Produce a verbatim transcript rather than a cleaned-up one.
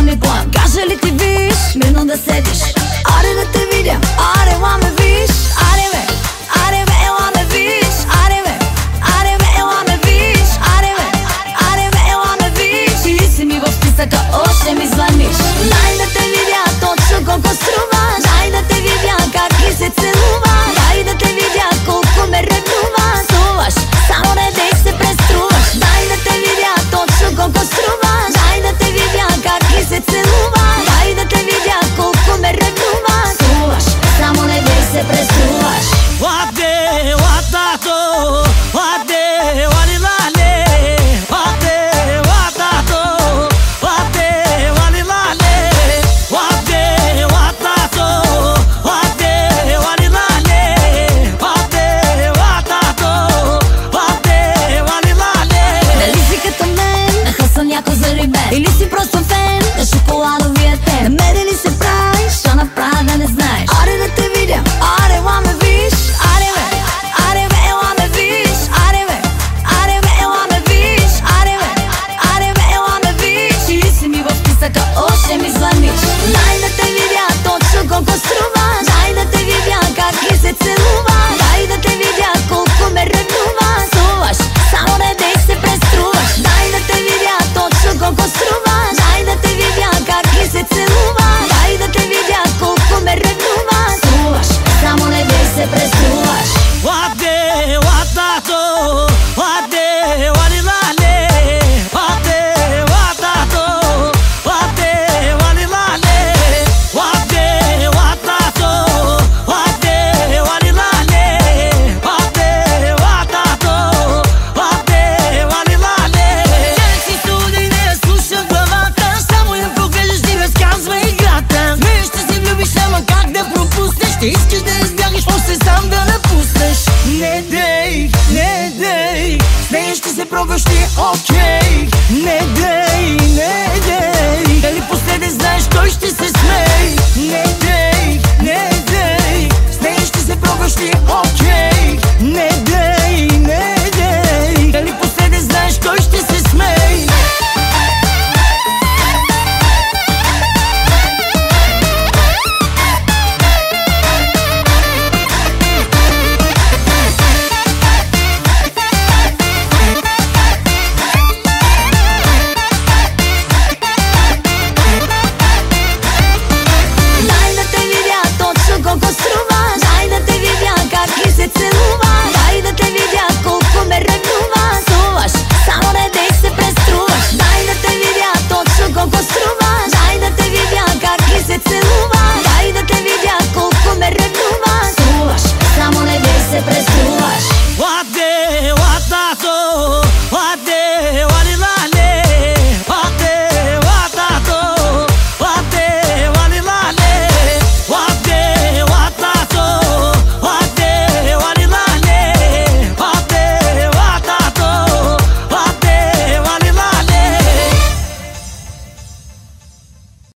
ми план. Кажа ли ти виж, мирно да седиш. Аре да те видя, аре ела ме виж. Аре бе, аре бе, ела ме виж. Аре бе, аре бе, ела ме виж. Аре бе, аре бе, ела ме виж. Ти си ми в списъка, още ми звъни.